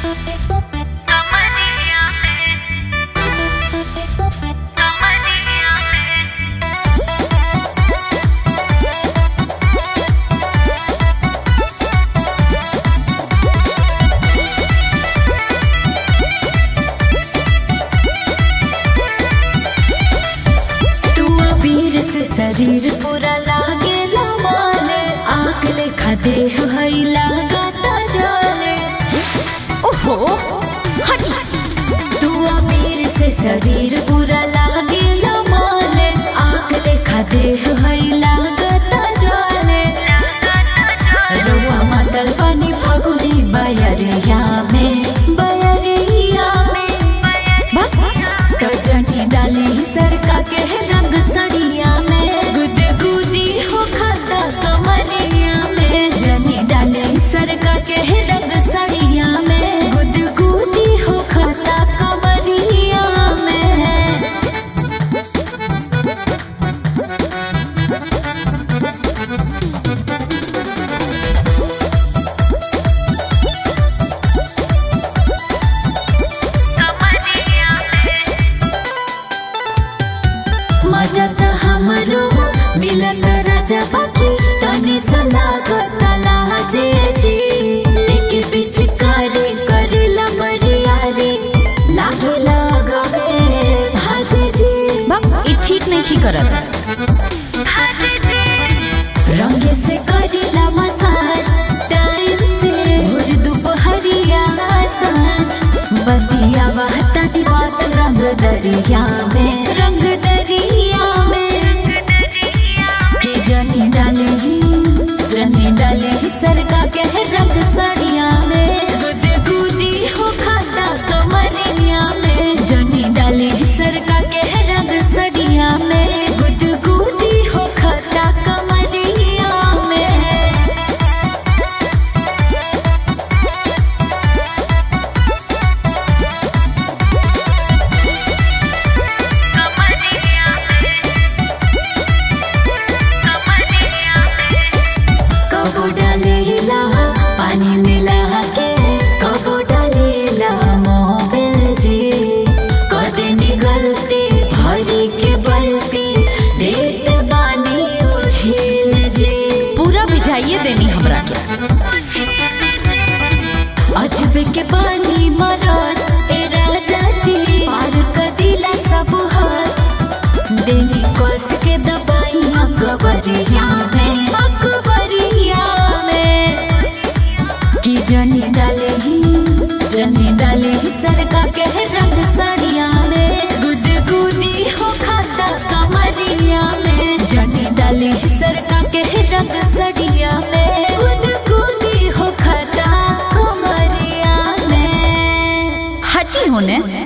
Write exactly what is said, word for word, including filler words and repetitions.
शरीर पूरा लागेला माने आग लेखा देह हई लागता जाने। ओहो हट तू अमीर से शरीर पूरा लागेला माने आग लेखा देह हई लागता जाने। रउआ मातल पानी फगुनी बयरिया में बयरिया में तो जनी डाले सरका के रंग सड़िया में गुदगुदी हो खाता कमरिया में। जनी डाले सरका के रंग सड़िया में गुदगुदी हो खाता कमरिया में। मजा त हमरो मिलत राजा बाकी तनी सलागत लाजे जी लेके पिचकारी करेला मरियारी लागे लगवे भाजे जी। ई ठीक नहीं की करत भाजे जी रंगे से करेला मसाज टाइम से भोर दोपहरिया सांझ बतिया बहता दी बात रंग दरिया में रंग दरिया में के जनी डाले जनी डाले सरका के रंग सड़िया में गुदगुदी हो खाता कमरिया में। जनी डाले सरका के रंग सड़िया में गुदगुदी हो खाता कमरिया में। कबो डालेला पानी मिला के कबो डालेला मोबिल जी कदे निगलते भरी के बलती देत बानी उछिल जी। पूरा भिजाइए देनी हमरा के अजब के पानी मरत ए राजा जी पार कदिला सब हाथ देनी कस के दबाइया कबरिया में अकबरिया में कि जनी डाले ही जनी डाले ही सरका के रंग सड़िया में गुदगुदी हो खाता कमरिया में। जनी डाले ही सरका के रंग सड़िया में गुदगुदी हो खाता कमरिया में। हटी होने